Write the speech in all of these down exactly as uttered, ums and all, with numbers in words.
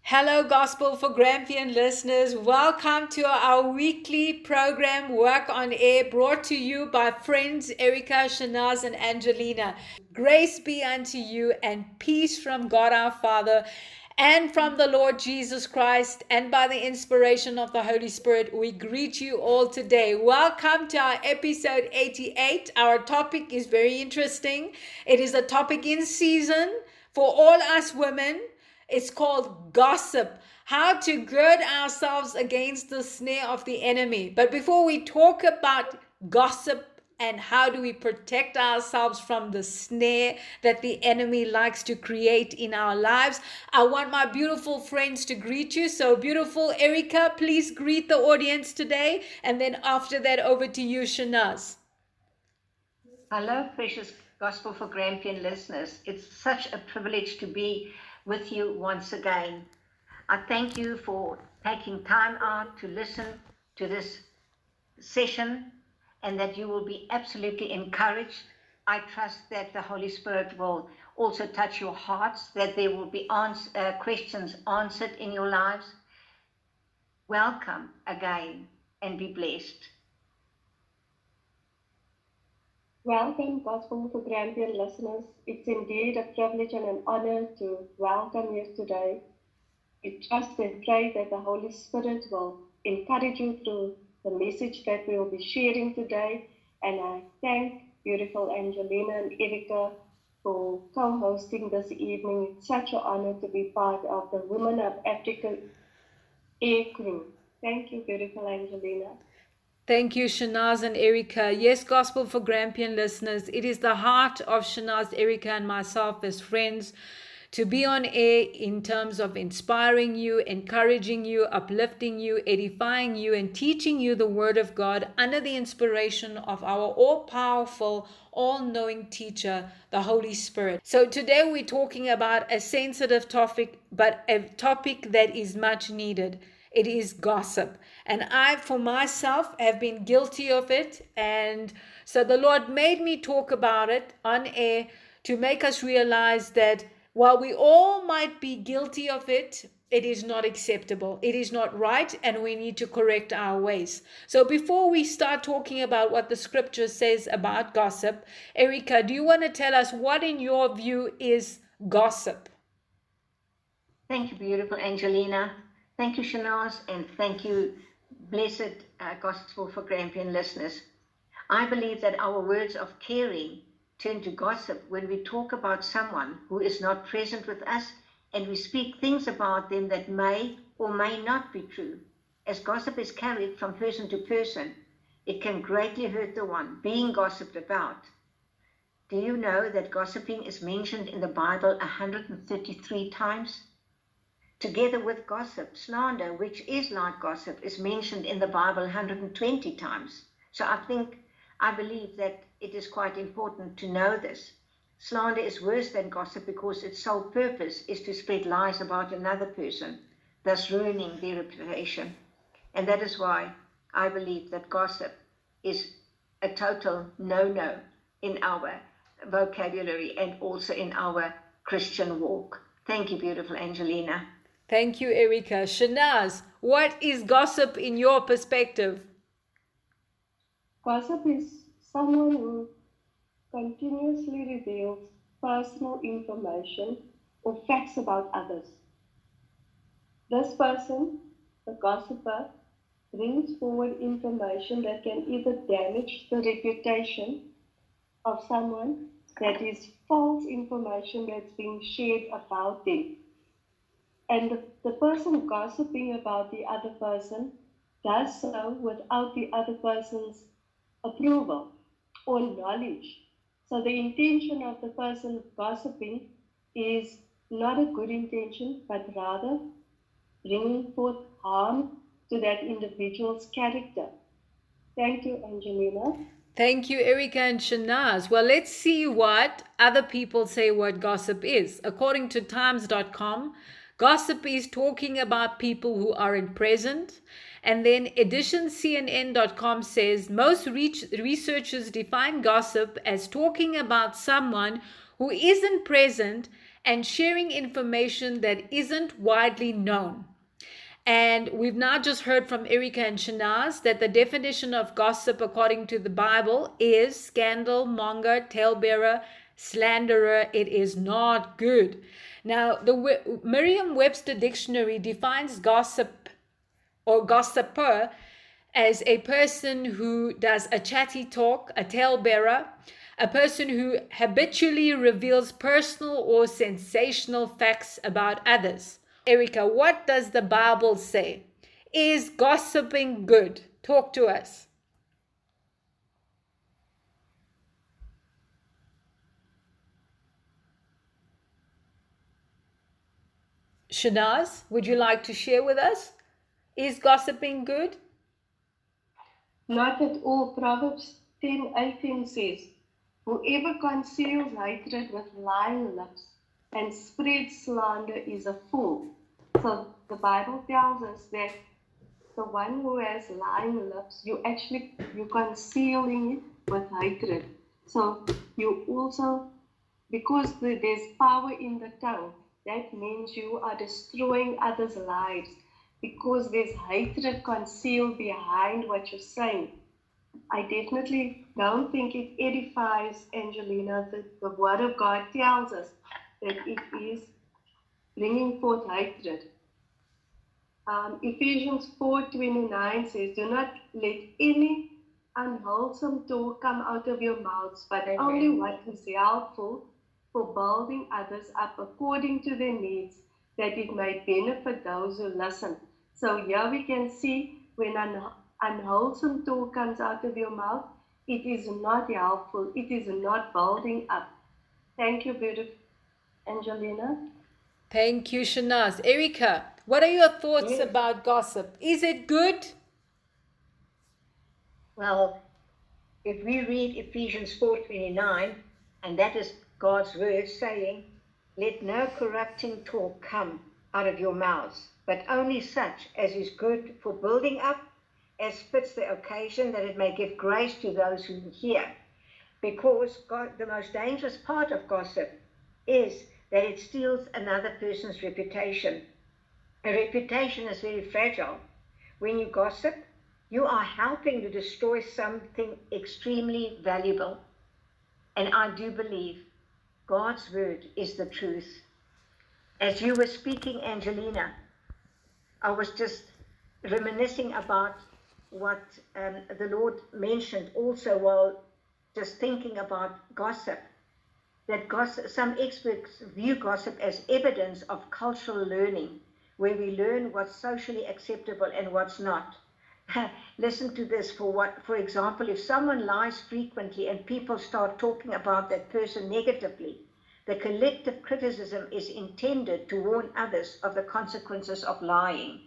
Hello, Gospel for Grampian listeners. Welcome to our weekly program, Work on Air, brought to you by friends Erica, Shanaz, and Angelina. Grace be unto you and peace from God our Father and from the Lord Jesus Christ, and by the inspiration of the Holy Spirit, we greet you all today. Welcome to our episode eighty-eight. Our topic is very interesting. It is a topic in season for all us women. It's called gossip, how to gird ourselves against the snare of the enemy. But before we talk about gossip and how do we protect ourselves from the snare that the enemy likes to create in our lives, I want my beautiful friends to greet you. So beautiful Erica, please greet the audience today. And then after that, over to you, Shanaz. Hello, precious Gospel for Grampian listeners. It's such a privilege to be with you once again. I thank you for taking time out to listen to this session and that you will be absolutely encouraged. I trust that the Holy Spirit will also touch your hearts, that there will be ans- uh, questions answered in your lives. Welcome again and be blessed. Welcome, Gospel for Grampian listeners. It's indeed a privilege and an honor to welcome you today. We trust and pray that the Holy Spirit will encourage you through the message that we will be sharing today. And I thank beautiful Angelina and Erica for co-hosting this evening. It's such an honor to be part of the Women of Africa Air Crew. Thank you, beautiful Angelina. Thank you, Shanaz and Erica. Yes, Gospel for Grampian listeners, it is the heart of Shanaz, Erica, and myself as friends to be on air in terms of inspiring you, encouraging you, uplifting you, edifying you, and teaching you the Word of God under the inspiration of our all-powerful, all-knowing teacher, the Holy Spirit. So today we're talking about a sensitive topic, but a topic that is much needed. It is gossip. And I, for myself, have been guilty of it. And so the Lord made me talk about it on air to make us realize that while we all might be guilty of it, it is not acceptable. It is not right, and we need to correct our ways. So before we start talking about what the scripture says about gossip, Erica, do you want to tell us what in your view is gossip? Thank you, beautiful Angelina. Thank you, Shanaz, and thank you, blessed uh, Gospel for Grampian listeners. I believe that our words of caring turn to gossip when we talk about someone who is not present with us and we speak things about them that may or may not be true. As gossip is carried from person to person, it can greatly hurt the one being gossiped about. Do you know that gossiping is mentioned in the Bible one hundred thirty-three times? Together with gossip, slander, which is like gossip, is mentioned in the Bible one hundred twenty times. So I think, I believe that it is quite important to know this. Slander is worse than gossip because its sole purpose is to spread lies about another person, thus ruining their reputation. And that is why I believe that gossip is a total no-no in our vocabulary and also in our Christian walk. Thank you, beautiful Angelina. Thank you, Erica. Shanaz, what is gossip in your perspective? Gossip is someone who continuously reveals personal information or facts about others. This person, the gossiper, brings forward information that can either damage the reputation of someone, that is false information that's being shared about them. And the, the person gossiping about the other person does so without the other person's approval or knowledge. So the intention of the person gossiping is not a good intention, but rather bringing forth harm to that individual's character. Thank you, Angelina. Thank you, Erica and Shanaz. Well, let's see what other people say what gossip is. According to times dot com, gossip is talking about people who aren't present. And then edition C N N dot com says most researchers define gossip as talking about someone who isn't present and sharing information that isn't widely known. And we've now just heard from Erica and Shanaz that the definition of gossip according to the Bible is scandal monger, talebearer, slanderer. It is not good. Now, the Merriam-Webster dictionary defines gossip or gossiper as a person who does a chatty talk, a talebearer, a person who habitually reveals personal or sensational facts about others. Erica, what does the Bible say? Is gossiping good? Talk to us. Shanaz, would you like to share with us? Is gossiping good? Not at all. Proverbs ten eighteen says, whoever conceals hatred with lying lips and spreads slander is a fool. So the Bible tells us that the one who has lying lips, you actually, you're concealing it with hatred. So you also, because the, there's power in the tongue, that means you are destroying others' lives because there's hatred concealed behind what you're saying. I definitely don't think it edifies, Angelina. The, the Word of God tells us that it is bringing forth hatred. Um, Ephesians four twenty-nine says, do not let any unwholesome talk come out of your mouths, but Amen. Only what is helpful for building others up according to their needs, that it may benefit those who listen. So here we can see when an unwholesome talk comes out of your mouth, it is not helpful, it is not building up. Thank you, beautiful Angelina. Thank you, Shanaz. Erica, what are your thoughts Yes. about gossip? Is it good? Well, if we read Ephesians four twenty-nine, and that is God's word saying, let no corrupting talk come out of your mouths, but only such as is good for building up, as fits the occasion, that it may give grace to those who hear. Because God, the most dangerous part of gossip is that it steals another person's reputation. A reputation is very fragile. When you gossip, you are helping to destroy something extremely valuable. And I do believe God's word is the truth. As you were speaking, Angelina, I was just reminiscing about what um, the Lord mentioned also while just thinking about gossip. That gossip, some experts view gossip as evidence of cultural learning, where we learn what's socially acceptable and what's not. Listen to this. For what, for example, if someone lies frequently and people start talking about that person negatively, the collective criticism is intended to warn others of the consequences of lying.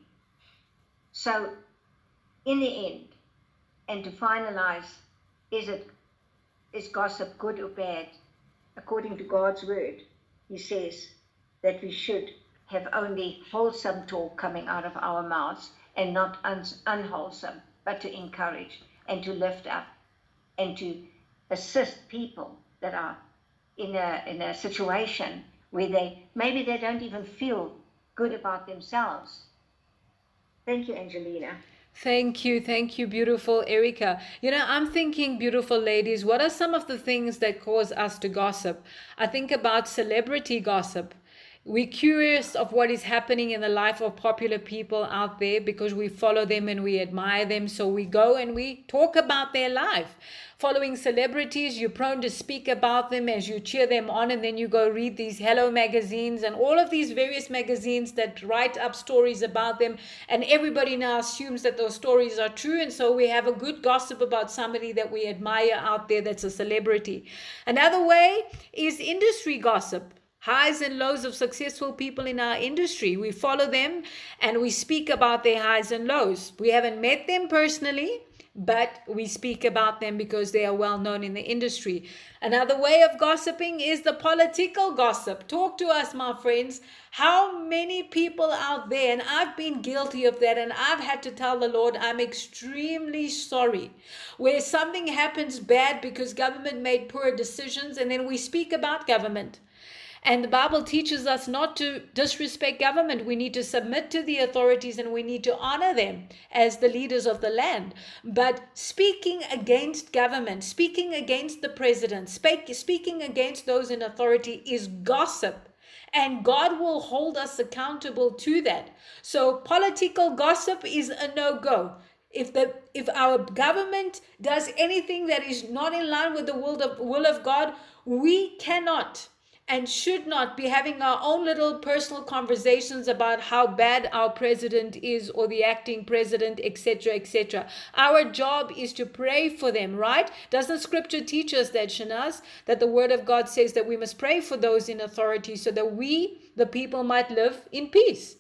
So, in the end, and to finalize, is it is gossip good or bad? According to God's word, he says that we should have only wholesome talk coming out of our mouths and not un unwholesome, but to encourage and to lift up and to assist people that are in a, in a situation where they, maybe they don't even feel good about themselves. Thank you, Angelina. Thank you. Thank you, beautiful Erica. You know, I'm thinking, beautiful ladies, what are some of the things that cause us to gossip? I think about celebrity gossip. We're curious of what is happening in the life of popular people out there because we follow them and we admire them. So we go and we talk about their life. Following celebrities, you're prone to speak about them as you cheer them on, and then you go read these Hello magazines and all of these various magazines that write up stories about them, and everybody now assumes that those stories are true, and so we have a good gossip about somebody that we admire out there that's a celebrity. Another way is industry gossip. Highs and lows of successful people in our industry. We follow them and we speak about their highs and lows. We haven't met them personally, but we speak about them because they are well known in the industry. Another way of gossiping is the political gossip. Talk to us, my friends. How many people out there, and I've been guilty of that, and I've had to tell the Lord I'm extremely sorry, where something happens bad because government made poor decisions, and then we speak about government. And the Bible teaches us not to disrespect government. We need to submit to the authorities and we need to honor them as the leaders of the land. But speaking against government, speaking against the president, speak, speaking against those in authority is gossip. And God will hold us accountable to that. So political gossip is a no-go. If the if our government does anything that is not in line with the will of, will of God, we cannot and should not be having our own little personal conversations about how bad our president is or the acting president, et cetera, et cetera. Our job is to pray for them, right? Doesn't Scripture teach us that, Shanaz? That the Word of God says that we must pray for those in authority so that we, the people, might live in peace.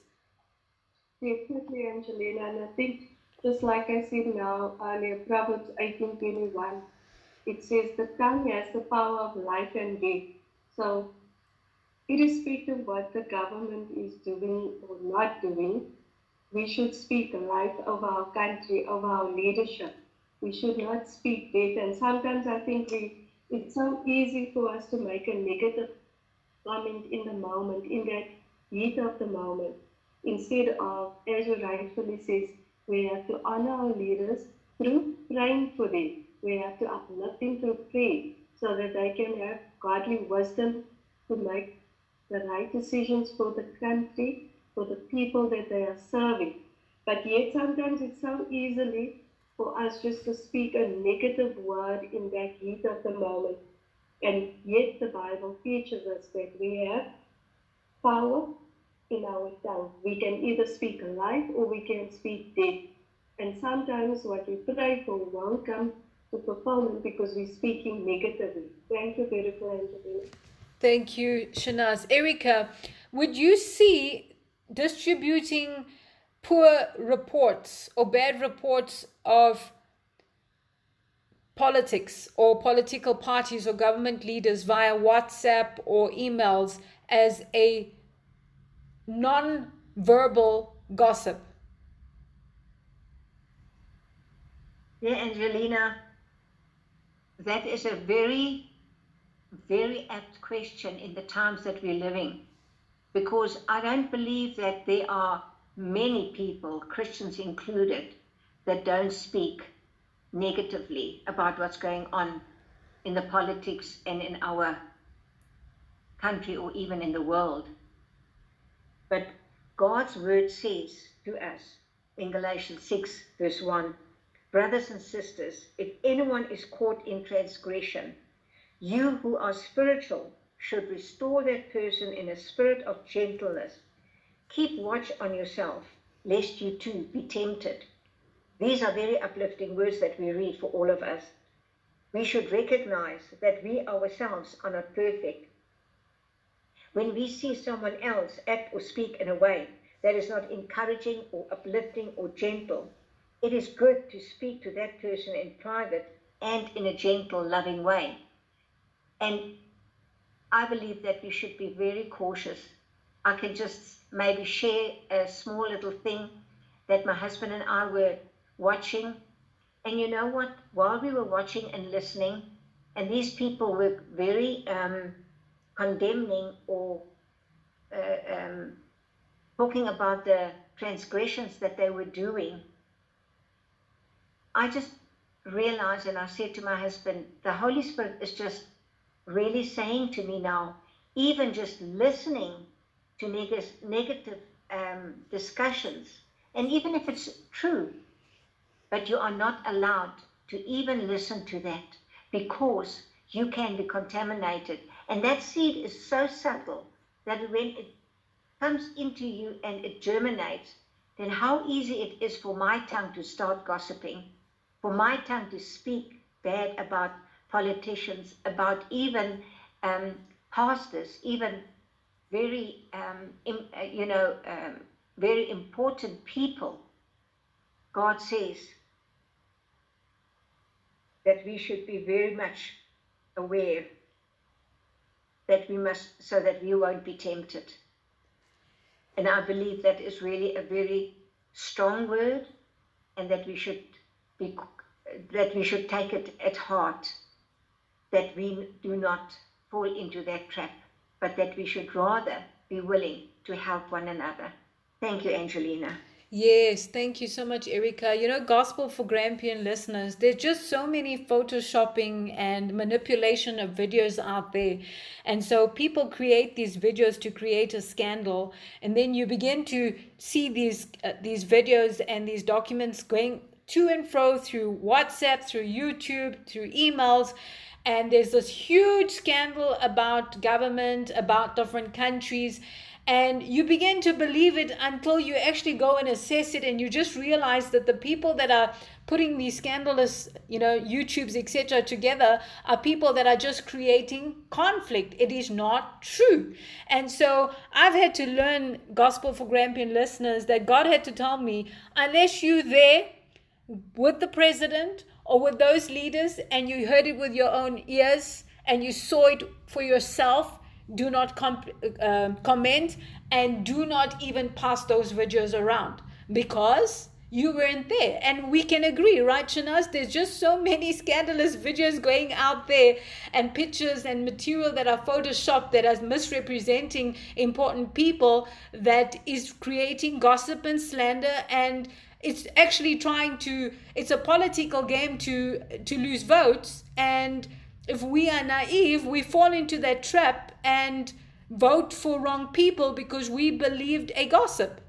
Definitely, Angelina. And I think, just like I said now earlier, Proverbs eighteen twenty-one, it says the tongue has the power of life and death. So, irrespective of what the government is doing or not doing, we should speak life of our country, of our leadership. We should not speak death. And sometimes I think we, it's so easy for us to make a negative comment in the moment, in that heat of the moment, instead of, as you rightfully says, we have to honor our leaders through praying for them. We have to uplift them through prayer so that they can have godly wisdom to make the right decisions for the country, for the people that they are serving. But yet sometimes it's so easily for us just to speak a negative word in that heat of the moment. And yet the Bible teaches us that we have power in our tongue. We can either speak life or we can speak death. And sometimes what we pray for won't come to fulfillment because we're speaking negatively. Thank you, beautiful Angelina. Thank you, Shanaz. Erica, would you see distributing poor reports or bad reports of politics or political parties or government leaders via WhatsApp or emails as a non-verbal gossip? Yeah, Angelina, that is a very very apt question in the times that we're living, because I don't believe that there are many people, Christians included, that don't speak negatively about what's going on in the politics and in our country or even in the world. But God's word says to us in Galatians six verse one, brothers and sisters, if anyone is caught in transgression, you who are spiritual should restore that person in a spirit of gentleness. Keep watch on yourself, lest you too be tempted. These are very uplifting words that we read for all of us. We should recognize that we ourselves are not perfect. When we see someone else act or speak in a way that is not encouraging or uplifting or gentle, it is good to speak to that person in private and in a gentle, loving way. And I believe that we should be very cautious. I can just maybe share a small little thing that my husband and I were watching. And you know what? While we were watching and listening, and these people were very um, condemning or uh, um, talking about the transgressions that they were doing, I just realized, and I said to my husband, the Holy Spirit is just really saying to me now, even just listening to neg negative um, discussions, and even if it's true, but you are not allowed to even listen to that, because you can be contaminated. And that seed is so subtle that when it comes into you and it germinates, then how easy it is for my tongue to start gossiping, for my tongue to speak bad about politicians, about even um, pastors, even very, um, im, uh, you know, um, very important people. God says that we should be very much aware that we must, so that we won't be tempted. And I believe that is really a very strong word, and that we should be, that we should take it at heart, that we do not fall into that trap. but that we should rather be willing to help one another. Thank you, Angelina. Yes, thank you so much, Erica. You know, Gospel for Grampian listeners, there's just so many photoshopping and manipulation of videos out there. And so people create these videos to create a scandal. And then you begin to see these uh, these videos and these documents going to and fro through WhatsApp, through YouTube, through emails. And there's this huge scandal about government, about different countries. And you begin to believe it until you actually go and assess it, and you just realize that the people that are putting these scandalous, you know, YouTubes, et cetera together are people that are just creating conflict. It is not true. And so I've had to learn, Gospel for Grampian listeners, that God had to tell me, unless you're there with the president or with those leaders and you heard it with your own ears and you saw it for yourself, do not comp- uh, comment and do not even pass those videos around, because you weren't there. And we can agree, right, Shanaz? There's just so many scandalous videos going out there, and pictures and material that are photoshopped, that are misrepresenting important people, that is creating gossip and slander. And it's actually trying to, it's a political game to to lose votes. And if we are naive, we fall into that trap and vote for wrong people because we believed a gossip.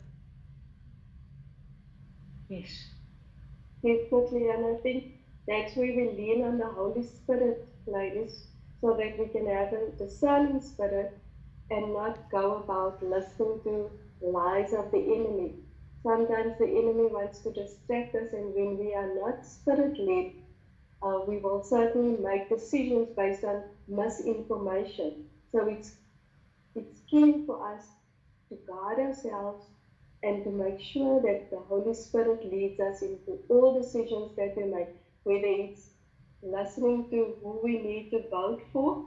Yes. Definitely, and I think that's where we lean on the Holy Spirit, ladies, so that we can have a discerning spirit and not go about listening to lies of the enemy. Sometimes the enemy wants to distract us, and when we are not spirit-led, uh, we will certainly make decisions based on misinformation. So it's it's key for us to guard ourselves and to make sure that the Holy Spirit leads us into all decisions that we make, whether it's listening to who we need to vote for,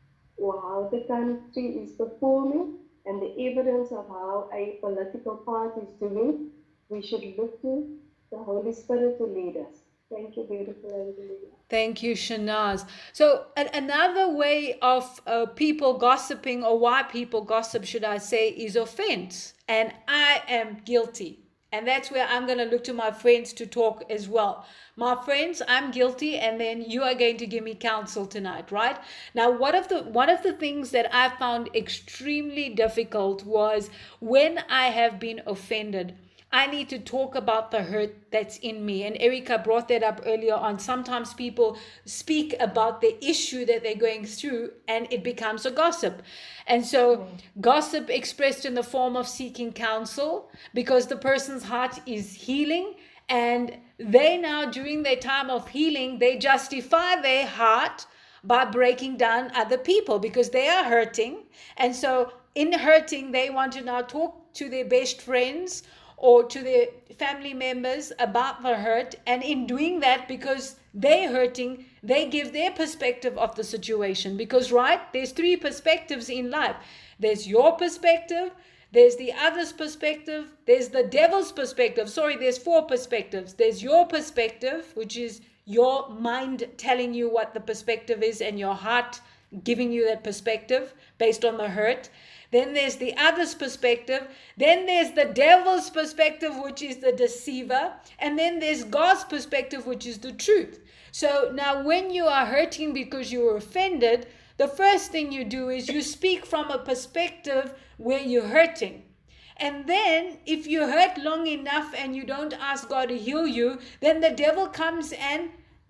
or how the country is performing, and the evidence of how a political party is doing. We should look to the Holy Spirit to lead us. Thank you, beautiful Angelina. Thank you, Shanaz. So a- another way of uh, people gossiping, or why people gossip, should I say, is offense. And I am guilty. And that's where I'm going to look to my friends to talk as well. My friends, I'm guilty, and then you are going to give me counsel tonight, right? Now, one of the one of the things that I found extremely difficult was when I have been offended, I need to talk about the hurt that's in me. And Erica brought that up earlier on. Sometimes people speak about the issue that they're going through and it becomes a gossip. And so mm. gossip expressed in the form of seeking counsel, because the person's heart is healing, and they now, during their time of healing, they justify their heart by breaking down other people because they are hurting. And so in hurting, they want to now talk to their best friends or to their family members about the hurt. And in doing that, because they're hurting, they give their perspective of the situation. Because, right, there's three perspectives in life. There's your perspective, there's the other's perspective, there's the devil's perspective. Sorry, there's four perspectives. There's your perspective, which is your mind telling you what the perspective is, and your heart giving you that perspective based on the hurt. Then there's the other's perspective. Then there's the devil's perspective, which is the deceiver. And then there's God's perspective, which is the truth. So now when you are hurting because you were offended, the first thing you do is you speak from a perspective where you're hurting. And then if you hurt long enough and you don't ask God to heal you, then the devil comes and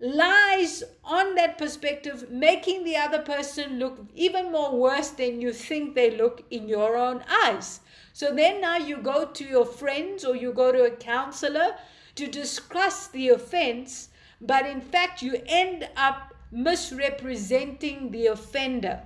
lies on that perspective, making the other person look even more worse than you think they look in your own eyes. So then now you go to your friends or you go to a counselor to discuss the offense, but in fact you end up misrepresenting the offender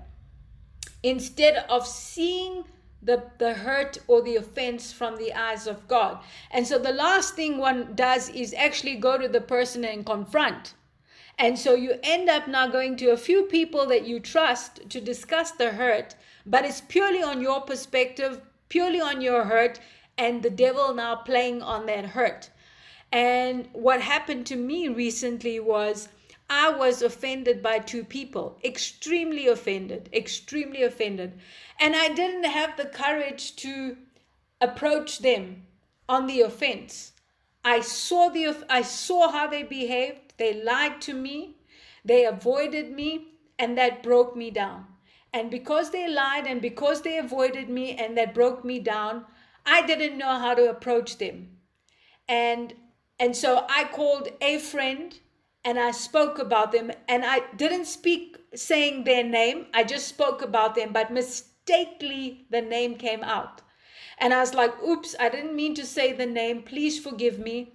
instead of seeing the, the hurt or the offense from the eyes of God. And so the last thing one does is actually go to the person and confront. And so you end up now going to a few people that you trust to discuss the hurt, but it's purely on your perspective, purely on your hurt, and the devil now playing on that hurt. And what happened to me recently was I was offended by two people, extremely offended, extremely offended. And I didn't have the courage to approach them on the offense. I saw the I saw how they behaved. They lied to me. They avoided me, and that broke me down. And because they lied and because they avoided me and that broke me down, I didn't know how to approach them. And and so I called a friend and I spoke about them, and I didn't speak saying their name. I just spoke about them, but mistakenly the name came out. And I was like, oops, I didn't mean to say the name. Please forgive me.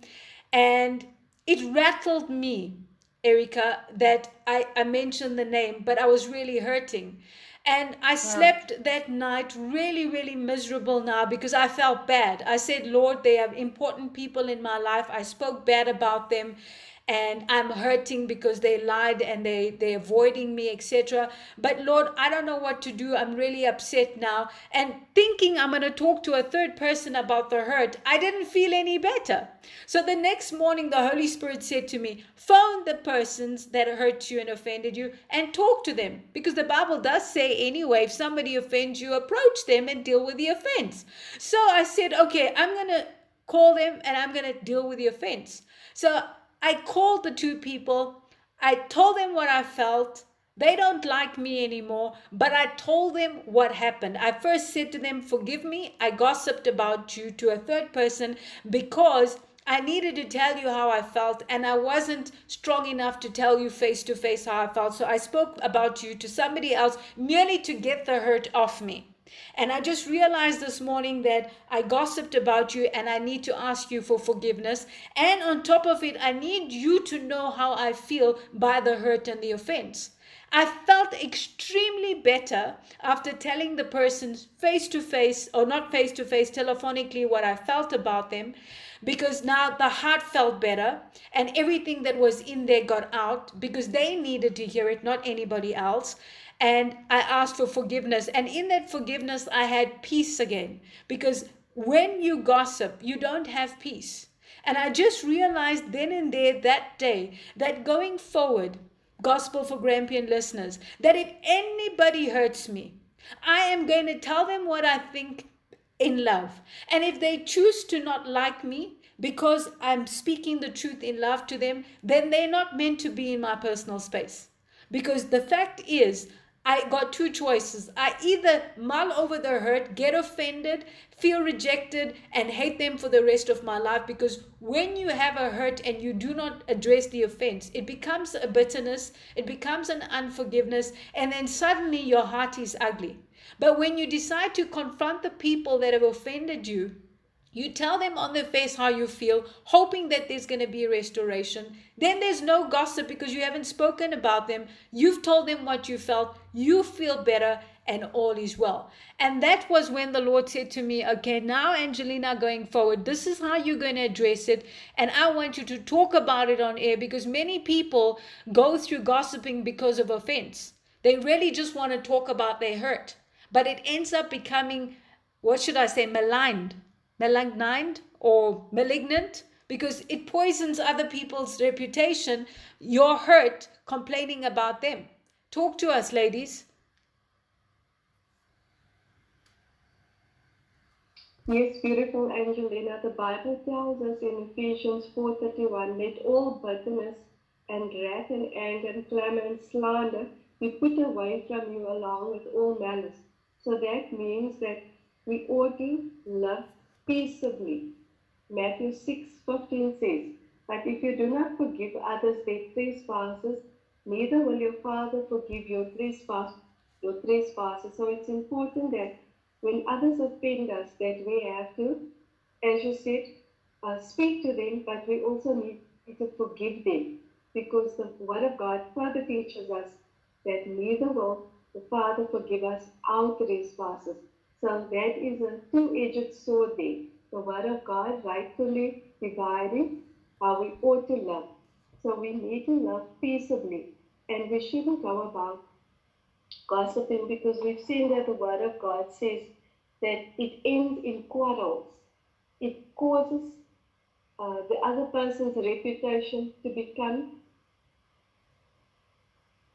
And it rattled me, Erica, that I, I mentioned the name, but I was really hurting. And I slept that night really, really miserable now because I felt bad. I said, Lord, they are important people in my life. I spoke bad about them. And I'm hurting because they lied and they, they're avoiding me, et cetera. But Lord, I don't know what to do. I'm really upset now. And thinking I'm going to talk to a third person about the hurt, I didn't feel any better. So the next morning, the Holy Spirit said to me, phone the persons that hurt you and offended you and talk to them. Because the Bible does say anyway, if somebody offends you, approach them and deal with the offense. So I said, okay, I'm going to call them and I'm going to deal with the offense. So I called the two people. I told them what I felt. They don't like me anymore, but I told them what happened. I first said to them, forgive me. I gossiped about you to a third person because I needed to tell you how I felt, and I wasn't strong enough to tell you face to face how I felt. So I spoke about you to somebody else merely to get the hurt off me. And I just realized this morning that I gossiped about you and I need to ask you for forgiveness. And on top of it, I need you to know how I feel by the hurt and the offense. I felt extremely better after telling the person face to face, or not face to face, telephonically, what I felt about them, because now the heart felt better and everything that was in there got out because they needed to hear it, not anybody else. And I asked for forgiveness. And in that forgiveness, I had peace again. Because when you gossip, you don't have peace. And I just realized then and there that day that going forward, Gospel for Grampian listeners, that if anybody hurts me, I am going to tell them what I think in love. And if they choose to not like me because I'm speaking the truth in love to them, then they're not meant to be in my personal space. Because the fact is, I got two choices. I either mull over the hurt, get offended, feel rejected, and hate them for the rest of my life. Because when you have a hurt and you do not address the offense, it becomes a bitterness, it becomes an unforgiveness, and then suddenly your heart is ugly. But when you decide to confront the people that have offended you, you tell them on their face how you feel, hoping that there's going to be a restoration. Then there's no gossip because you haven't spoken about them. You've told them what you felt. You feel better and all is well. And that was when the Lord said to me, okay, now Angelina, going forward, this is how you're going to address it. And I want you to talk about it on air because many people go through gossiping because of offense. They really just want to talk about their hurt. But it ends up becoming, what should I say, maligned. maligned or malignant because it poisons other people's reputation. You're hurt complaining about them. Talk to us, ladies. Yes, beautiful Angelina. The Bible tells us in Ephesians four thirty-one, let all bitterness and wrath and anger and clamor and slander be put away from you along with all malice. So that means that we ought to love peaceably. Matthew six fifteen says, but if you do not forgive others their trespasses, neither will your Father forgive your trespass, your trespasses. So it's important that when others offend us, that we have to, as you said, uh, speak to them, but we also need to forgive them, because the Word of God further teaches us that neither will the Father forgive us our trespasses. So that is a two-edged sword there. The Word of God rightfully dividing how we ought to love. So we need to love peaceably. And we shouldn't go about gossiping, because we've seen that the Word of God says that it ends in quarrels. It causes uh, the other person's reputation to become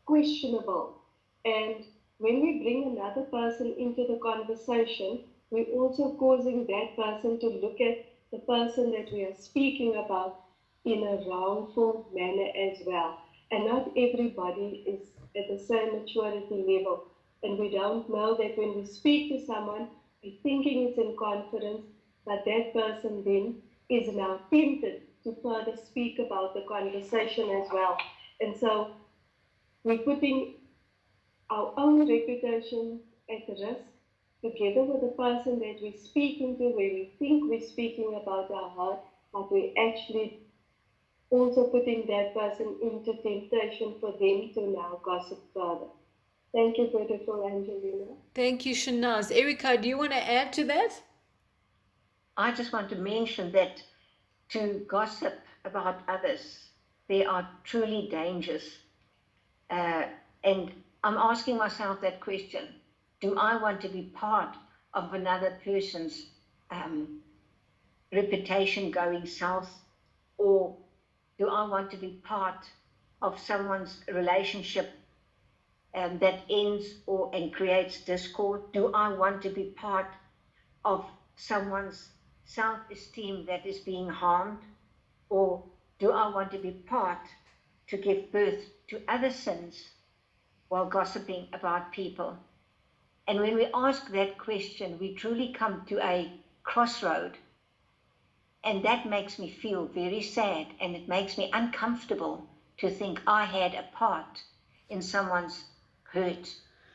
questionable. And when we bring another person into the conversation, we're also causing that person to look at the person that we are speaking about in a wrongful manner as well. And not everybody is at the same maturity level. And we don't know that when we speak to someone, we're thinking it's in confidence, but that person then is now tempted to further speak about the conversation as well. And so we're putting our own reputation at risk, together with the person that we're speaking to, where we think we're speaking about our heart, but we're actually also putting that person into temptation for them to now gossip further. Thank you, beautiful Angelina. Thank you, Shanaz. Erica, do you want to add to that? I just want to mention that to gossip about others, there are truly dangers. Uh, and I'm asking myself that question. Do I want to be part of another person's um, reputation going south? Or do I want to be part of someone's relationship um, that ends or and creates discord? Do I want to be part of someone's self-esteem that is being harmed? Or do I want to be part to give birth to other sins while gossiping about people? And when we ask that question, we truly come to a crossroad. And that makes me feel very sad, and it makes me uncomfortable to think I had a part in someone's hurt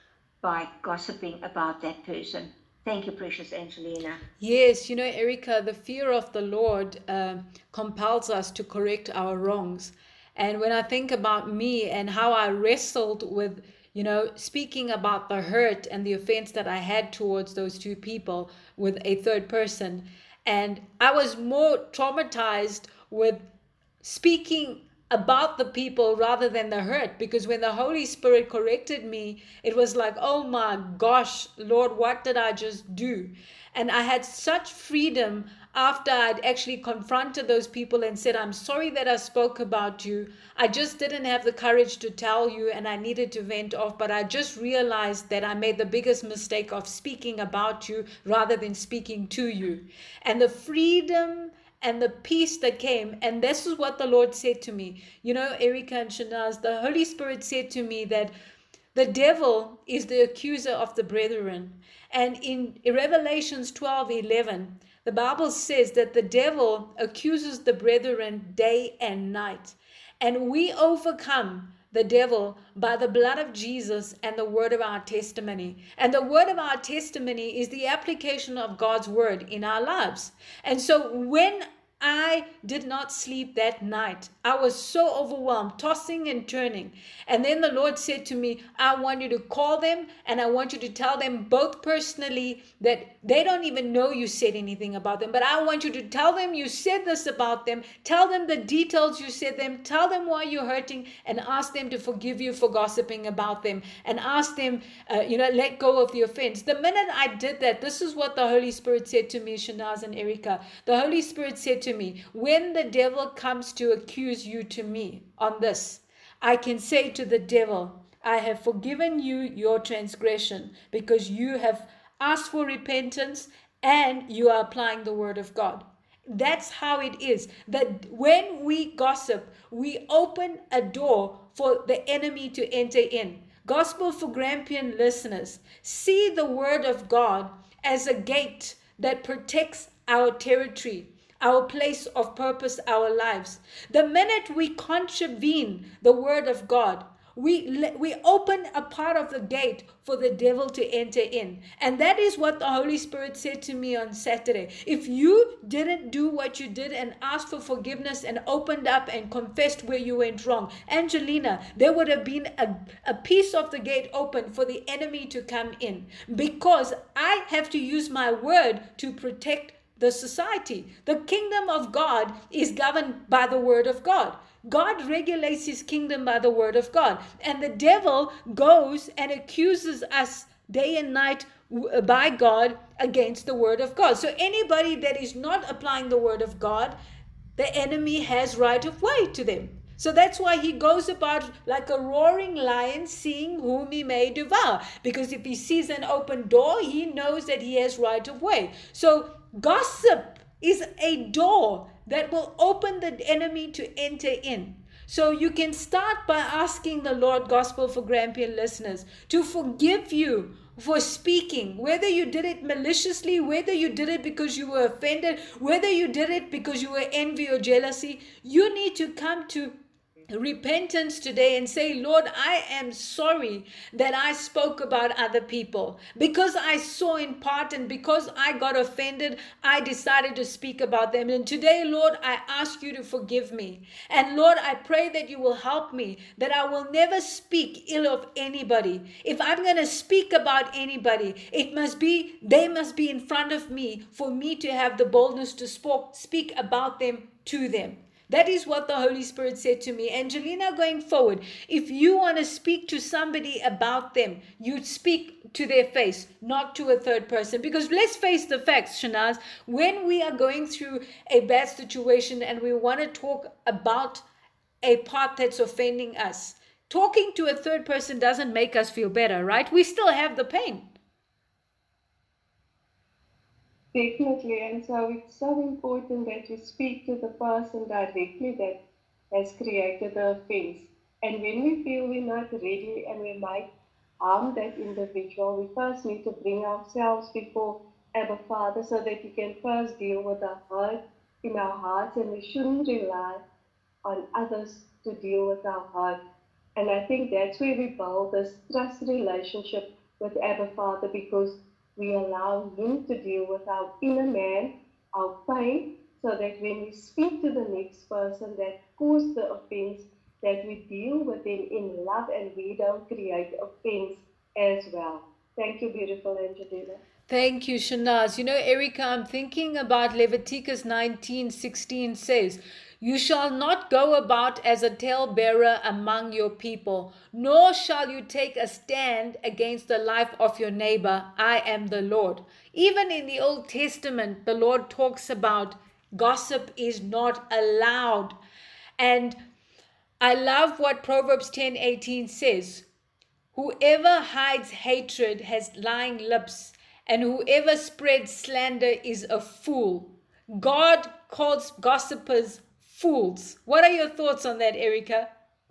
by gossiping about that person. Thank you, precious Angelina. Yes, you know, Erica, the fear of the Lord uh, compels us to correct our wrongs. And when I think about me and how I wrestled with, you know, speaking about the hurt and the offense that I had towards those two people with a third person, and I was more traumatized with speaking about the people rather than the hurt, because when the Holy Spirit corrected me, it was like, oh my gosh, Lord, what did I just do? And I had such freedom after I'd actually confronted those people and said, I'm sorry that I spoke about you. I just didn't have the courage to tell you, and I needed to vent off, but I just realized that I made the biggest mistake of speaking about you rather than speaking to you. And the freedom and the peace that came, and this is what the Lord said to me. You know, Erica and Shanaz, the Holy Spirit said to me that the devil is the accuser of the brethren. And in Revelations twelve eleven, the Bible says that the devil accuses the brethren day and night. And we overcome the devil by the blood of Jesus and the word of our testimony. And the word of our testimony is the application of God's word in our lives. And so when I did not sleep that night, I was so overwhelmed, tossing and turning. And then the Lord said to me, I want you to call them, and I want you to tell them both personally that they don't even know you said anything about them, but I want you to tell them you said this about them, tell them the details you said them, tell them why you're hurting, and ask them to forgive you for gossiping about them, and ask them, uh, you know, let go of the offense. The minute I did that, this is what the Holy Spirit said to me, Shanaz and Erica. The Holy Spirit said to me, when the devil comes to accuse you to me on this, I can say to the devil, I have forgiven you your transgression because you have asked for repentance and you are applying the word of God. That's how it is. That when we gossip, we open a door for the enemy to enter in. Gospel for Grampian listeners, see the word of God as a gate that protects our territory, our place of purpose, our lives. The minute we contravene the word of God, we we open a part of the gate for the devil to enter in. And that is what the Holy Spirit said to me on Saturday. If you didn't do what you did and asked for forgiveness and opened up and confessed where you went wrong, Angelina, there would have been a, a piece of the gate open for the enemy to come in, because I have to use my word to protect the society. The kingdom of God is governed by the word of God. God regulates his kingdom by the word of God. And the devil goes and accuses us day and night by God against the word of God. So anybody that is not applying the word of God, the enemy has right of way to them. So that's why he goes about like a roaring lion, seeing whom he may devour. Because if he sees an open door, he knows that he has right of way. So gossip is a door that will open the enemy to enter in. So you can start by asking the Lord, Gospel for Grampian listeners, to forgive you for speaking, whether you did it maliciously, whether you did it because you were offended, whether you did it because you were envy or jealousy. You need to come to repentance today and say, Lord, I am sorry that I spoke about other people. Because I saw in part and because I got offended, I decided to speak about them. And today, Lord, I ask you to forgive me. And Lord, I pray that you will help me, that I will never speak ill of anybody. If I'm going to speak about anybody, it must be, they must be in front of me for me to have the boldness to spoke, speak about them to them. That is what the Holy Spirit said to me. Angelina, going forward, if you want to speak to somebody about them, you speak to their face, not to a third person. Because let's face the facts, Shanaz, when we are going through a bad situation and we want to talk about a part that's offending us, talking to a third person doesn't make us feel better, right? We still have the pain. Definitely, and so it's so important that you speak to the person directly that has created the offense. And when we feel we're not ready and we might harm that individual, we first need to bring ourselves before Abba Father so that we can first deal with our hurt in our hearts, and we shouldn't rely on others to deal with our hurt. And I think that's where we build this trust relationship with Abba Father, because we allow him to deal with our inner man, our pain, so that when we speak to the next person that caused the offense, that we deal with them in love and we don't create offense as well. Thank you, beautiful Angelina. Thank you, Shanaz. You know, Erica, I'm thinking about Leviticus nineteen sixteen says, you shall not go about as a talebearer among your people, nor shall you take a stand against the life of your neighbor. I am the Lord. Even in the Old Testament, the Lord talks about gossip is not allowed. And I love what Proverbs ten eighteen says. Whoever hides hatred has lying lips, and whoever spreads slander is a fool. God calls gossipers fools. What are your thoughts on that, Erica?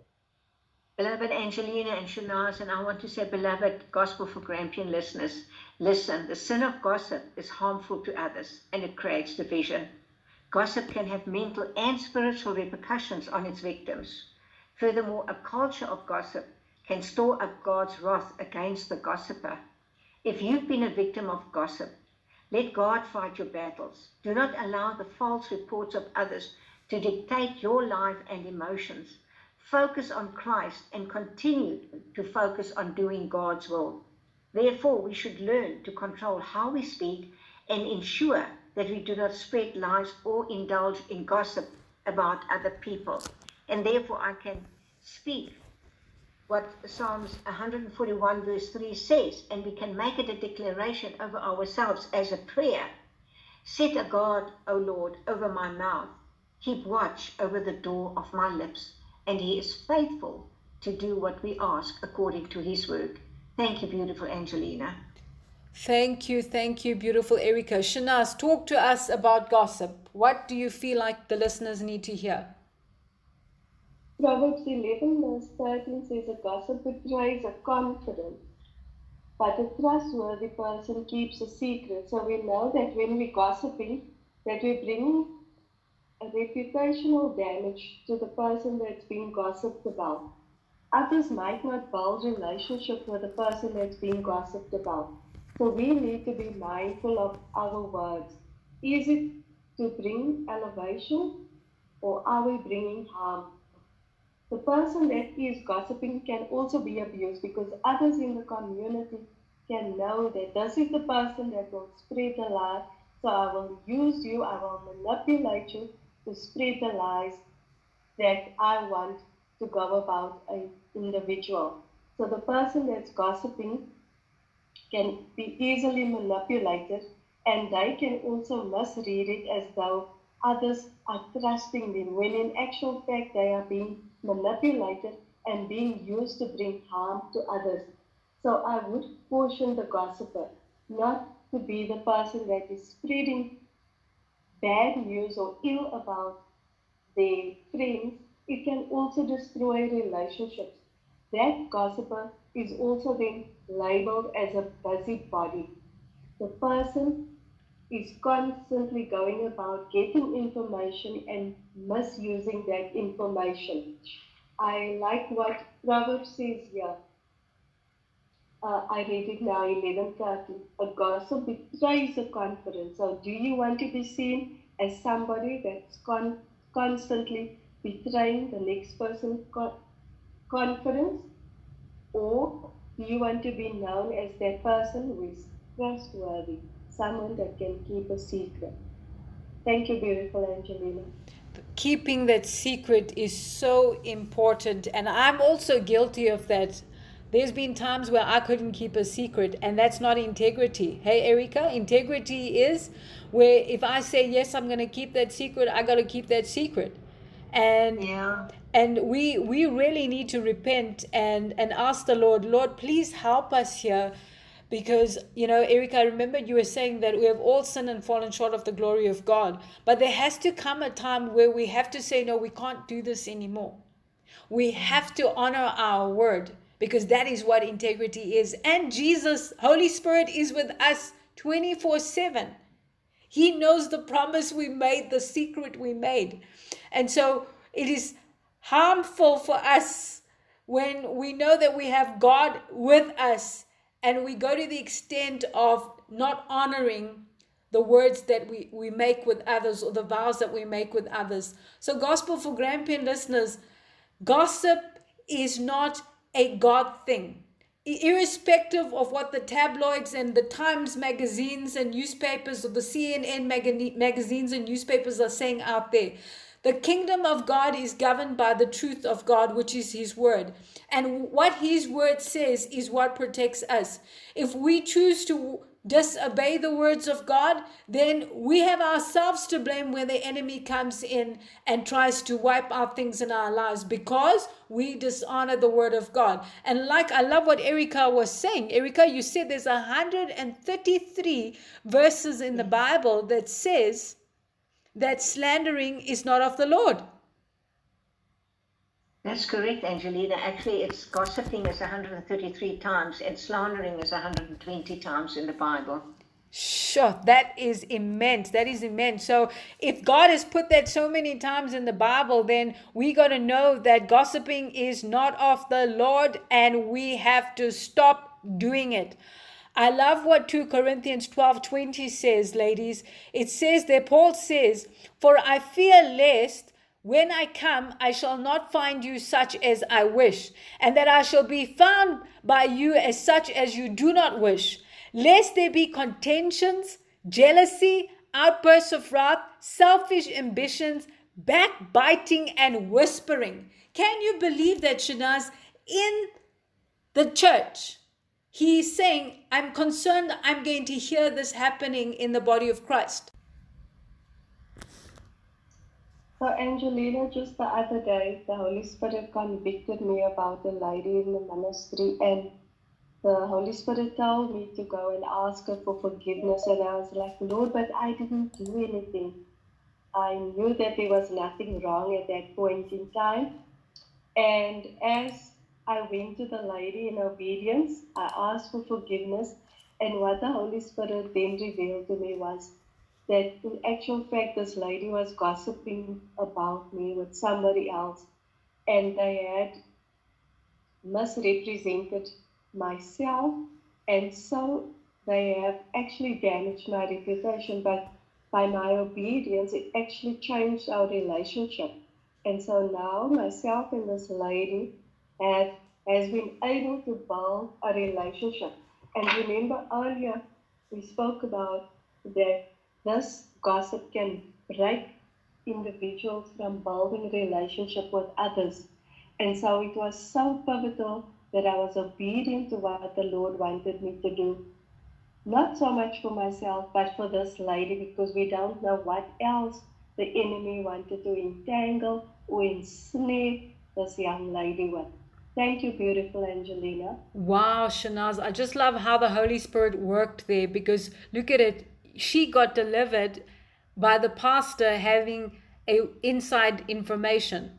Beloved Angelina and Shanaz, and I want to say, beloved Gospel for Grampian listeners, listen, the sin of gossip is harmful to others and it creates division. Gossip can have mental and spiritual repercussions on its victims. Furthermore, a culture of gossip can store up God's wrath against the gossiper. If you've been a victim of gossip, let God fight your battles. Do not allow the false reports of others to dictate your life and emotions. Focus on Christ and continue to focus on doing God's will. Therefore, we should learn to control how we speak and ensure that we do not spread lies or indulge in gossip about other people. And therefore, I can speak what Psalms one forty-one verse three says, and we can make it a declaration over ourselves as a prayer. Set a guard, O Lord, over my mouth. Keep watch over the door of my lips, and he is faithful to do what we ask according to his word. Thank you, beautiful Angelina. Thank you, thank you, beautiful Erica. Shanaz, talk to us about gossip. What do you feel like the listeners need to hear? Proverbs eleven verse thirteen says, a gossip betrays a confidence, but a trustworthy person keeps a secret. So we know that when we're gossiping, that we're bringing a reputational damage to the person that's being gossiped about. Others might not build relationship with the person that's being gossiped about. So we need to be mindful of our words. Is it to bring elevation, or are we bringing harm? The person that is gossiping can also be abused, because others in the community can know that this is the person that will spread the lie. So I will use you, I will manipulate you to spread the lies that I want to go about an individual. So the person that's gossiping can be easily manipulated, and they can also misread it as though others are trusting them, when in actual fact they are being manipulated and being used to bring harm to others. So I would caution the gossiper not to be the person that is spreading bad news or ill about their friends. It can also destroy relationships. That gossiper is also then labeled as a busybody. The person is constantly going about getting information and misusing that information. I like what Proverbs says here. Uh, I read it now, eleven thirty. A gossip betrays a confidence. So, do you want to be seen as somebody that's con- constantly betraying the next person's co- confidence? Or do you want to be known as that person who is trustworthy, someone that can keep a secret? Thank you, beautiful Angelina. Keeping that secret is so important, and I'm also guilty of that. There's been times where I couldn't keep a secret, and that's not integrity. Hey, Erica, integrity is where if I say yes, I'm going to keep that secret, I got to keep that secret. And Yeah. and we we really need to repent and and ask the Lord, Lord, please help us here. Because, you know, Erica, I remember you were saying that we have all sinned and fallen short of the glory of God. But there has to come a time where we have to say, no, we can't do this anymore. We have to honor our word, because that is what integrity is. And Jesus, Holy Spirit, is with us twenty-four seven. He knows the promise we made, the secret we made. And so it is harmful for us when we know that we have God with us and we go to the extent of not honoring the words that we, we make with others, or the vows that we make with others. So, Gospel for Grampian listeners, gossip is not a God thing. Irrespective of what the tabloids and the Times magazines and newspapers, or the C N N mag- magazines and newspapers are saying out there, the kingdom of God is governed by the truth of God, which is His word. And what His word says is what protects us. If we choose to disobey the words of God, then we have ourselves to blame when the enemy comes in and tries to wipe out things in our lives, because we dishonor the word of God. And like, I love what Erica was saying. Erica, you said there's one hundred thirty-three verses in the Bible that says that slandering is not of the Lord. That's correct, Angelina. Actually, it's gossiping is one hundred thirty-three times and slandering is one hundred twenty times in the Bible. Sure, that is immense. That is immense. So if God has put that so many times in the Bible, then we got to know that gossiping is not of the Lord, and we have to stop doing it. I love what two Corinthians twelve twenty says, ladies. It says there, Paul says, "For I fear lest when I come, I shall not find you such as I wish, and that I shall be found by you as such as you do not wish, lest there be contentions, jealousy, outbursts of wrath, selfish ambitions, backbiting, and whispering." Can you believe that, Shanaz? In the church, he's saying, I'm concerned I'm going to hear this happening in the body of Christ. So, Angelina, just the other day, the Holy Spirit convicted me about a lady in the ministry, and the Holy Spirit told me to go and ask her for forgiveness. And I was like, Lord, but I didn't do anything. I knew that there was nothing wrong at that point in time. And as I went to the lady in obedience, I asked for forgiveness. And what the Holy Spirit then revealed to me was that in actual fact, this lady was gossiping about me with somebody else. And they had misrepresented myself. And so they have actually damaged my reputation. But by my obedience, it actually changed our relationship. And so now myself and this lady have has been able to build a relationship. And remember earlier we spoke about that this gossip can break individuals from building relationship with others. And so it was so pivotal that I was obedient to what the Lord wanted me to do. Not so much for myself, but for this lady, because we don't know what else the enemy wanted to entangle or ensnare this young lady with. Thank you, beautiful Angelina. Wow, Shanaz, I just love how the Holy Spirit worked there, because look at it. She got delivered by the pastor having a inside information.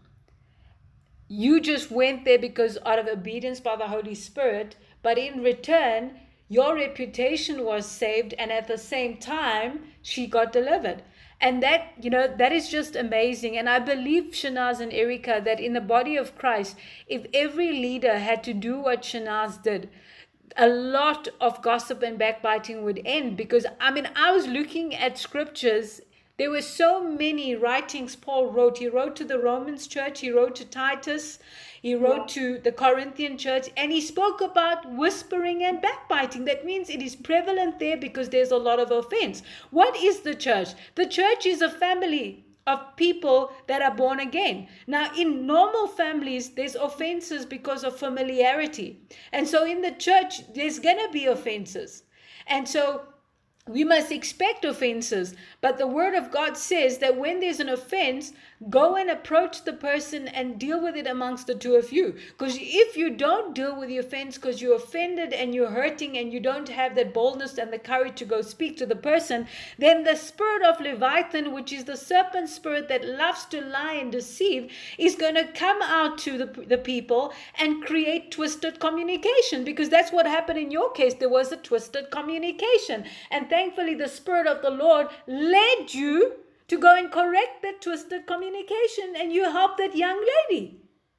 You just went there because out of obedience by the Holy Spirit, but in return, your reputation was saved, and at the same time, she got delivered. And that, you know, that is just amazing. And I believe, Shanaz and Erica, that in the body of Christ, if every leader had to do what Shanaz did, a lot of gossip and backbiting would end. Because, I mean, I was looking at scriptures. There were so many writings Paul wrote. He wrote to the Romans church. He wrote to Titus. He wrote to the Corinthian church. And he spoke about whispering and backbiting. That means it is prevalent there because there's a lot of offense. What is the church? The church is a family of people that are born again. Now, in normal families, there's offenses because of familiarity. And so in the church, there's going to be offenses. And so we must expect offenses, but the word of God says that when there's an offense, go and approach the person and deal with it amongst the two of you. Because if you don't deal with the offense because you're offended and you're hurting and you don't have that boldness and the courage to go speak to the person, then the spirit of Leviathan, which is the serpent spirit that loves to lie and deceive, is going to come out to the, the people and create twisted communication, because that's what happened in your case. There was a twisted communication, and thankfully the Spirit of the Lord led you to go and correct that twisted communication, and you helped that young lady.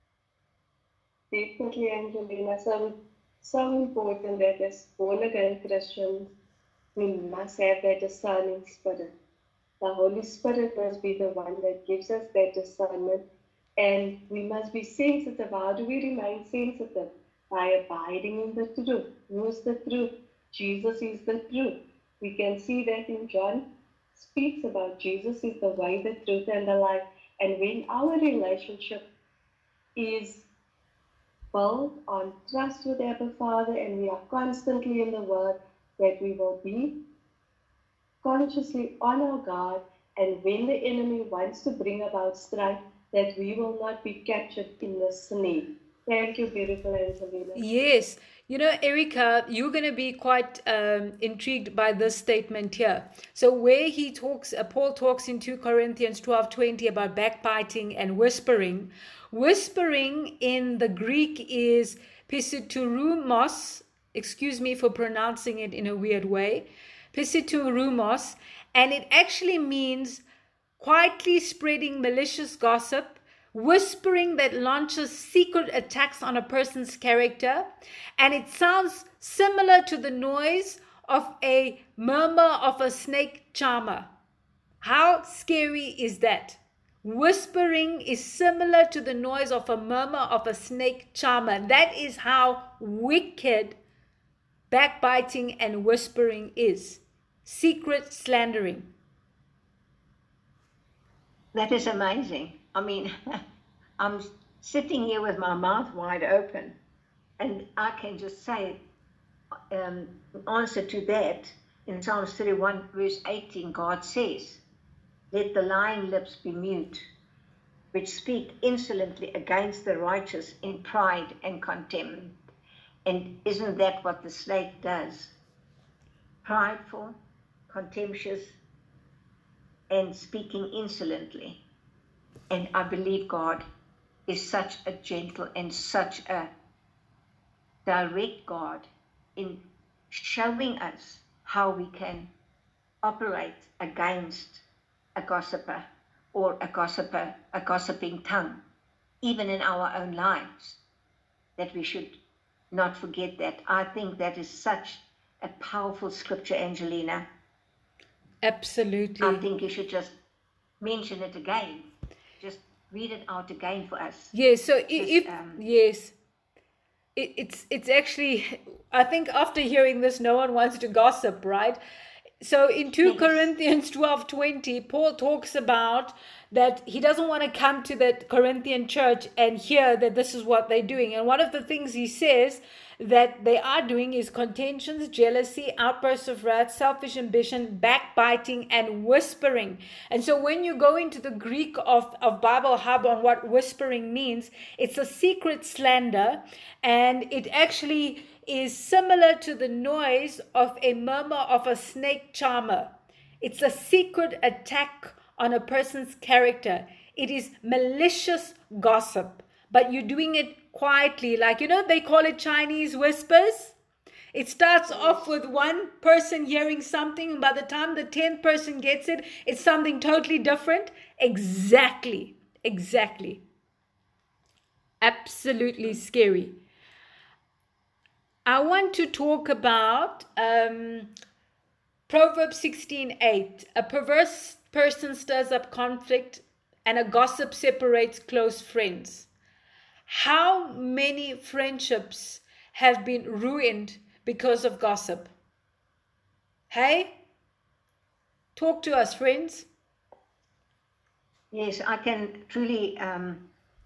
Definitely, Angelina. So, so important that as born again Christians, we must have that discerning spirit. The Holy Spirit must be the one that gives us that discernment, and we must be sensitive. How do we remain sensitive? By abiding in the truth. Who is the truth? Jesus is the truth. We can see that in John speaks about Jesus is the way, the truth, and the life. And when our relationship is built on trust with Abba Father, and we are constantly in the Word, that we will be consciously on our guard, and when the enemy wants to bring about strife, that we will not be captured in the snare. Thank you, beautiful Angelina. Yes. You know, Erica, you're going to be quite um, intrigued by this statement here. So where he talks, uh, Paul talks in two Corinthians twelve twenty about backbiting and whispering. Whispering in the Greek is pisiturumos. Excuse me for pronouncing it in a weird way. Pisiturumos. And it actually means quietly spreading malicious gossip, whispering that launches secret attacks on a person's character, and it sounds similar to the noise of a murmur of a snake charmer. How scary is that? Whispering is similar to the noise of a murmur of a snake charmer. That is how wicked backbiting and whispering is. Secret slandering. That is amazing. I mean, I'm sitting here with my mouth wide open, and I can just say, um, in answer to that, in Psalms thirty-one, verse eighteen, God says, "Let the lying lips be mute, which speak insolently against the righteous in pride and contempt." And isn't that what the snake does? Prideful, contemptuous, and speaking insolently. And I believe God is such a gentle and such a direct God in showing us how we can operate against a gossiper or a gossiper, a gossiping tongue, even in our own lives, that we should not forget that. I think that is such a powerful scripture, Angelina. Absolutely. I think you should just mention it again. Just read it out again for us. Yes, so Just, if, um, yes, it, it's it's actually, I think after hearing this, no one wants to gossip, right? So in two Yes. Corinthians twelve twenty, Paul talks about that he doesn't want to come to the Corinthian church and hear that this is what they're doing. And one of the things he says that they are doing is contentions, jealousy, outbursts of wrath, selfish ambition, backbiting, and whispering. And so when you go into the Greek of, of Bible Hub on what whispering means, it's a secret slander, and it actually is similar to the noise of a murmur of a snake charmer. It's a secret attack on a person's character. It is malicious gossip, but you're doing it quietly. Like, you know, they call it Chinese whispers. It starts off with one person hearing something, and by the time the tenth person gets it, it's something totally different. Exactly. Exactly. Absolutely scary. I want to talk about um, Proverbs sixteen eight. A perverse person stirs up conflict, and a gossip separates close friends. How many friendships have been ruined because of gossip? Hey? Talk to us, friends. Yes, I can truly um,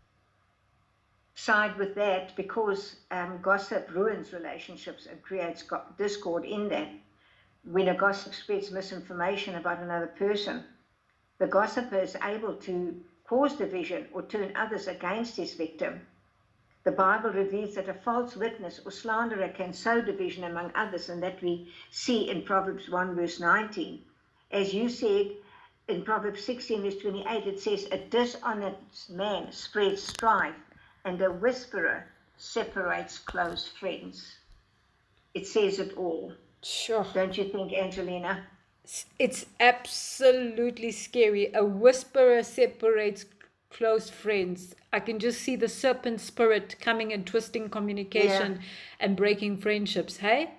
side with that, because um, gossip ruins relationships and creates go- discord in that. When a gossip spreads misinformation about another person, the gossiper is able to cause division or turn others against his victim. The Bible reveals that a false witness or slanderer can sow division among others, and that we see in Proverbs one verse nineteen. As you said, in Proverbs sixteen verse twenty-eight, it says, a dishonest man spreads strife, and a whisperer separates close friends. It says it all. Sure. Don't you think, Angelina? It's absolutely scary. A whisperer separates close friends. I can just see the serpent spirit coming and twisting communication yeah. and breaking friendships. Hey?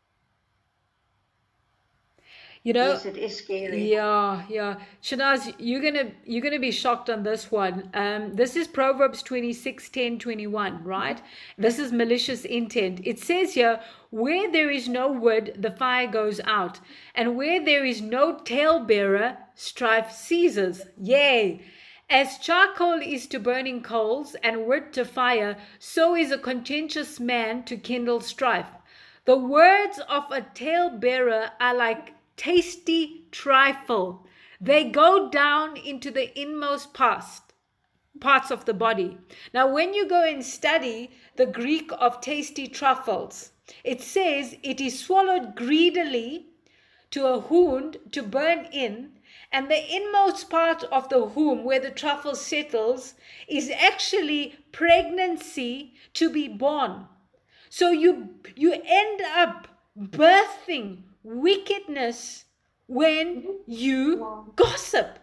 You know, yes, it is scary. Yeah, yeah. Shanaz, you're gonna you're gonna be shocked on this one. Um, this is Proverbs twenty-six, ten, twenty-one, right? This is malicious intent. It says here, where there is no wood, the fire goes out, and where there is no talebearer, strife ceases. Yea. As charcoal is to burning coals, and wood to fire, so is a contentious man to kindle strife. The words of a talebearer are like tasty trifle. They go down into the inmost parts, parts of the body. Now, when you go and study the Greek of tasty truffles, it says it is swallowed greedily to a wound to burn in, and the inmost part of the womb where the truffle settles is actually pregnancy to be born. So you you end up birthing wickedness when you Wow. gossip.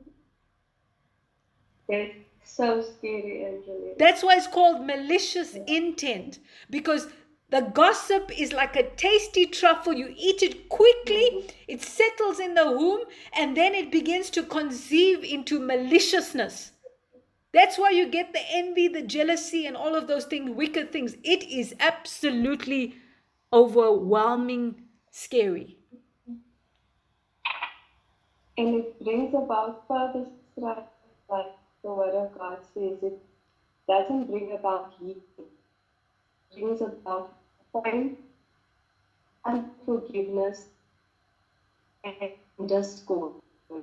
That's so scary, Angelina. That's why it's called malicious intent, because the gossip is like a tasty truffle. You eat it quickly, it settles in the womb, and then it begins to conceive into maliciousness. That's why you get the envy, the jealousy, and all of those things, wicked things. It is absolutely overwhelming, scary. And it brings about further strife, like the Word of God says. It doesn't bring about healing. It brings about pain, unforgiveness, and discord.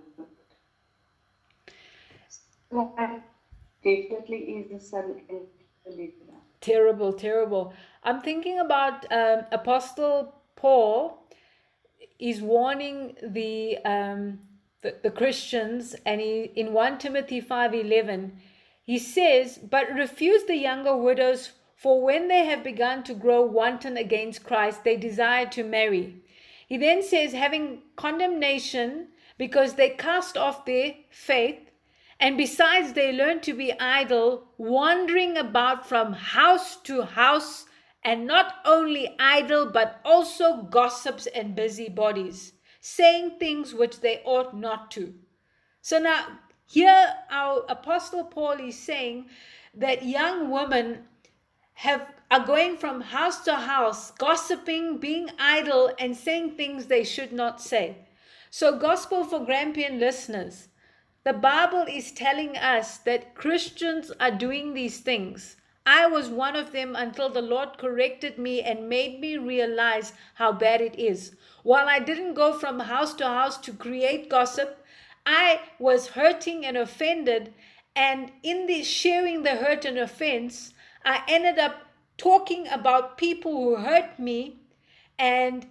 That definitely is the son and the leader. Terrible, terrible. I'm thinking about um, Apostle Paul is warning the, um, the the Christians, and he in First Timothy five eleven, he says, but refuse the younger widows, for when they have begun to grow wanton against Christ, they desire to marry. He then says, having condemnation because they cast off their faith, and besides they learn to be idle, wandering about from house to house, and not only idle, but also gossips and busybodies, saying things which they ought not to. So now, here our Apostle Paul is saying that young women have are going from house to house, gossiping, being idle, and saying things they should not say. So, Gospel for Grampian listeners, the Bible is telling us that Christians are doing these things. I was one of them until the Lord corrected me and made me realize how bad it is. While I didn't go from house to house to create gossip, I was hurting and offended. And in the sharing the hurt and offense, I ended up talking about people who hurt me. And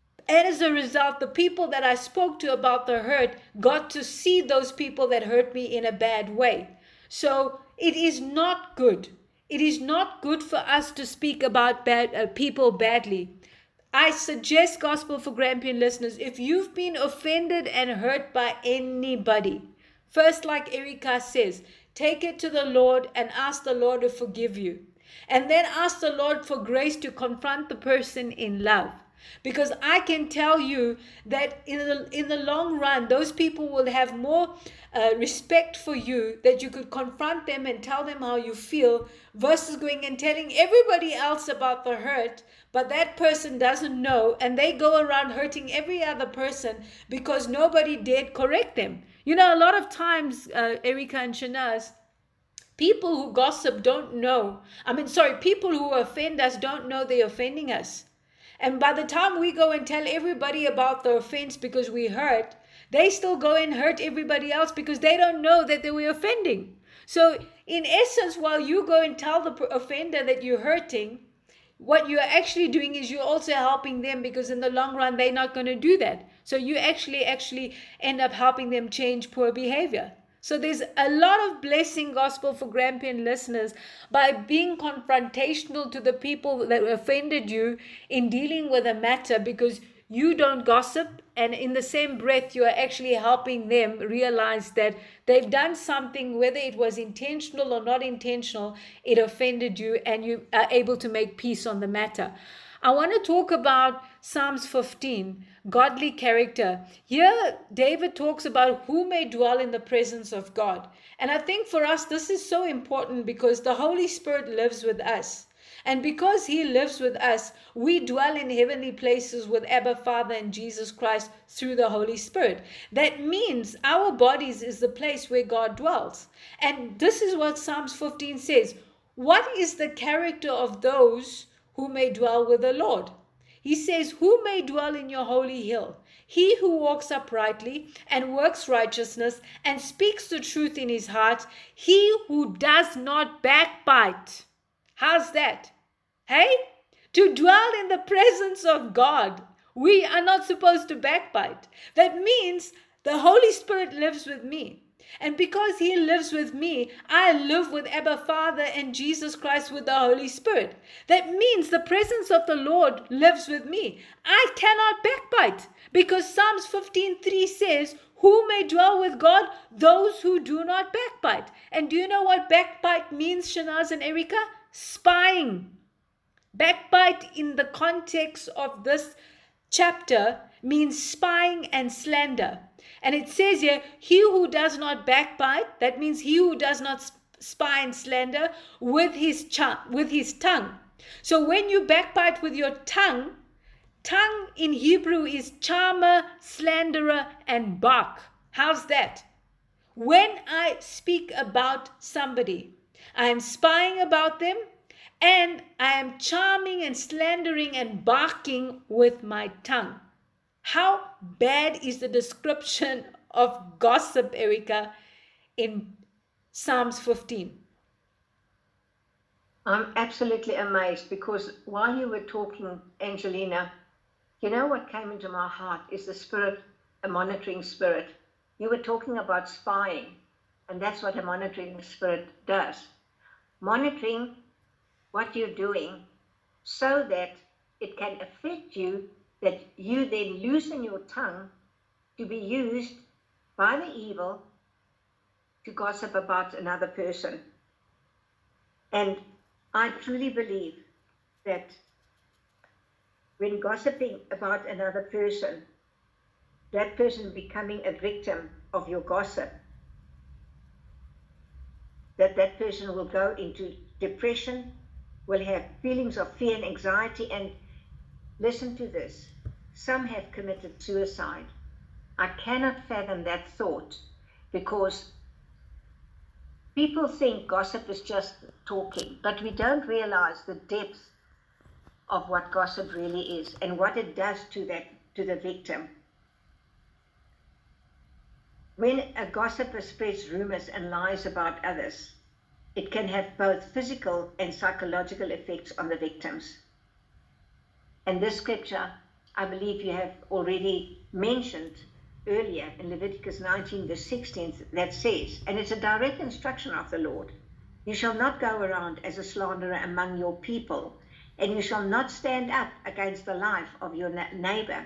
as a result, the people that I spoke to about the hurt got to see those people that hurt me in a bad way. So it is not good. It is not good for us to speak about bad uh, people badly. I suggest, Gospel for Grampian listeners, if you've been offended and hurt by anybody, first, like Erica says, take it to the Lord and ask the Lord to forgive you. And then ask the Lord for grace to confront the person in love. Because I can tell you that in the, in the long run, those people will have more uh, respect for you, that you could confront them and tell them how you feel, versus going and telling everybody else about the hurt, but that person doesn't know, and they go around hurting every other person because nobody dared correct them. You know, a lot of times, uh, Erica and Shanaz, people who gossip don't know. I mean, sorry, people who offend us don't know they're offending us. And by the time we go and tell everybody about the offense because we hurt, they still go and hurt everybody else because they don't know that they were offending. So in essence, while you go and tell the offender that you're hurting, what you're actually doing is you're also helping them, because in the long run, they're not going to do that. So you actually, actually end up helping them change poor behavior. So there's a lot of blessing, Gospel for Grampian listeners, by being confrontational to the people that offended you in dealing with a matter, because you don't gossip, and in the same breath you are actually helping them realize that they've done something, whether it was intentional or not intentional, it offended you, and you are able to make peace on the matter. I want to talk about Psalms fifteen, godly character. Here, David talks about who may dwell in the presence of God. And I think for us, this is so important because the Holy Spirit lives with us. And because he lives with us, we dwell in heavenly places with Abba Father and Jesus Christ through the Holy Spirit. That means our bodies is the place where God dwells. And this is what Psalms fifteen says. What is the character of those who may dwell with the Lord? He says, who may dwell in your holy hill? He who walks uprightly and works righteousness and speaks the truth in his heart, he who does not backbite. How's that? Hey? To dwell in the presence of God, we are not supposed to backbite. That means the Holy Spirit lives with me. And because he lives with me, I live with Abba Father and Jesus Christ with the Holy Spirit. That means the presence of the Lord lives with me. I cannot backbite, because Psalms fifteen three says, who may dwell with God? Those who do not backbite. And do you know what backbite means, Shanaz and Erica? Spying. Backbite in the context of this chapter means spying and slander. And it says here, he who does not backbite, that means he who does not spy and slander with his, ch- with his tongue. So when you backbite with your tongue, tongue in Hebrew is charmer, slanderer, and bark. How's that? When I speak about somebody, I am spying about them, and I am charming and slandering and barking with my tongue. How bad is the description of gossip, Erica, in Psalms fifteen? I'm absolutely amazed, because while you were talking, Angelina, you know what came into my heart is the spirit, a monitoring spirit. You were talking about spying, and that's what a monitoring spirit does. Monitoring what you're doing so that it can affect you, that you then loosen your tongue to be used by the evil to gossip about another person. And I truly believe that when gossiping about another person, that person becoming a victim of your gossip, that that person will go into depression, will have feelings of fear and anxiety, and listen to this, some have committed suicide. I cannot fathom that thought, because People think gossip is just talking, but we don't realize the depth of what gossip really is and what it does to that to the victim. When a gossiper spreads rumors and lies about others, it can have both physical and psychological effects on the victims. And this scripture, I believe you have already mentioned earlier in Leviticus nineteen, verse sixteen, that says, and it's a direct instruction of the Lord, you shall not go around as a slanderer among your people, and you shall not stand up against the life of your neighbor.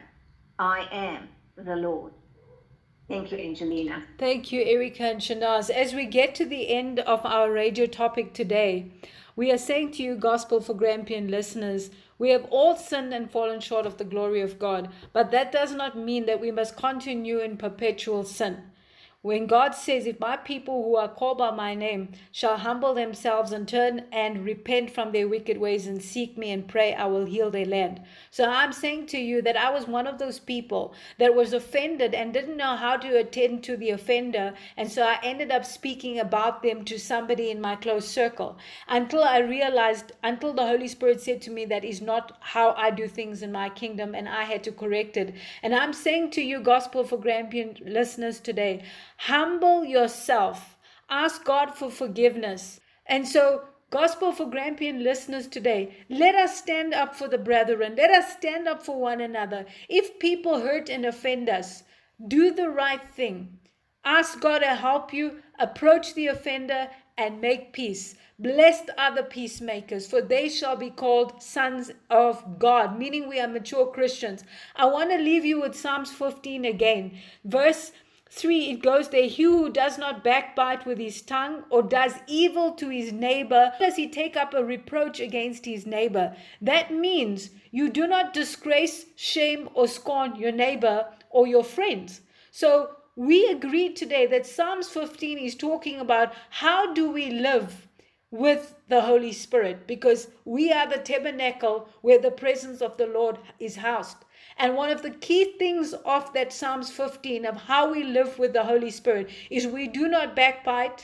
I am the Lord. Thank you, Angelina. Thank you, Erica and Shanaz. As we get to the end of our radio topic today, we are saying to you, Gospel for Grampian listeners, we have all sinned and fallen short of the glory of God, but that does not mean that we must continue in perpetual sin. When God says, if my people who are called by my name shall humble themselves and turn and repent from their wicked ways and seek me and pray, I will heal their land. So I'm saying to you that I was one of those people that was offended and didn't know how to attend to the offender. And so I ended up speaking about them to somebody in my close circle until I realized, until the Holy Spirit said to me that is not how I do things in my kingdom, and I had to correct it. And I'm saying to you, Gospel for Grampian listeners today, humble yourself. Ask God for forgiveness. And so, Gospel for Grampian listeners today, let us stand up for the brethren. Let us stand up for one another. If people hurt and offend us, do the right thing. Ask God to help you, approach the offender, and make peace. Blessed are the peacemakers, for they shall be called sons of God, meaning we are mature Christians. I want to leave you with Psalms fifteen again. Verse three, it goes there, he who does not backbite with his tongue or does evil to his neighbor, does he take up a reproach against his neighbor? That means you do not disgrace, shame, or scorn your neighbor or your friends. So we agreed today that Psalms fifteen is talking about how do we live with the Holy Spirit, because we are the tabernacle where the presence of the Lord is housed. And one of the key things of that Psalms fifteen of how we live with the Holy Spirit is we do not backbite,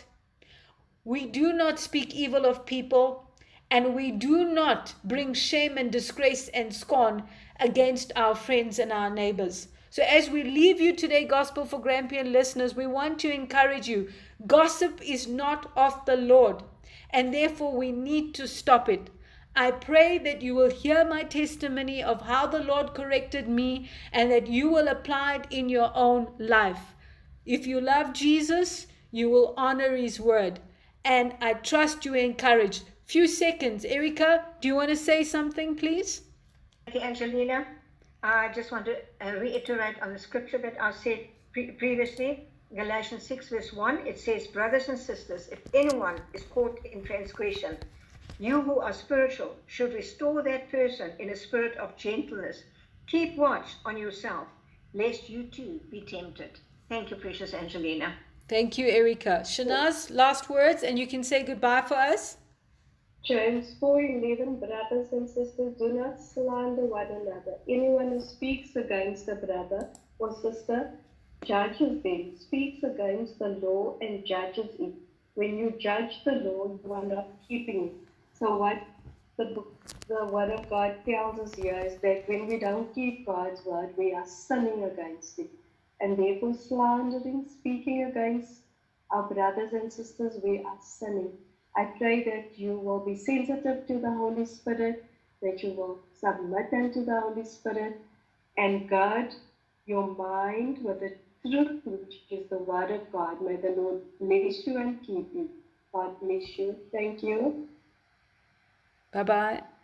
we do not speak evil of people, and we do not bring shame and disgrace and scorn against our friends and our neighbors. So as we leave you today, Gospel for Grampian listeners, we want to encourage you. Gossip is not of the Lord, and therefore we need to stop it. I pray that you will hear my testimony of how the Lord corrected me and that you will apply it in your own life. If you love Jesus, you will honor his word. And I trust you encouraged. Few seconds. Erica, do you want to say something, please? Thank you, Angelina. I just want to uh, reiterate on the scripture that I said pre- previously. Galatians six verse one, it says, brothers and sisters, if anyone is caught in transgression, you who are spiritual should restore that person in a spirit of gentleness. Keep watch on yourself, lest you too be tempted. Thank you, precious Angelina. Thank you, Erica. Shanaz, last words, and you can say goodbye for us. James four eleven, brothers and sisters, do not slander one another. Anyone who speaks against a brother or sister judges them, speaks against the law and judges it. When you judge the law, you are not keeping it. So what the, the word of God tells us here is that when we don't keep God's word, we are sinning against it. And therefore slandering, speaking against our brothers and sisters, we are sinning. I pray that you will be sensitive to the Holy Spirit, that you will submit unto the Holy Spirit and guard your mind with the truth, which is the word of God. May the Lord bless you and keep you. God bless you. Thank you. Bye-bye.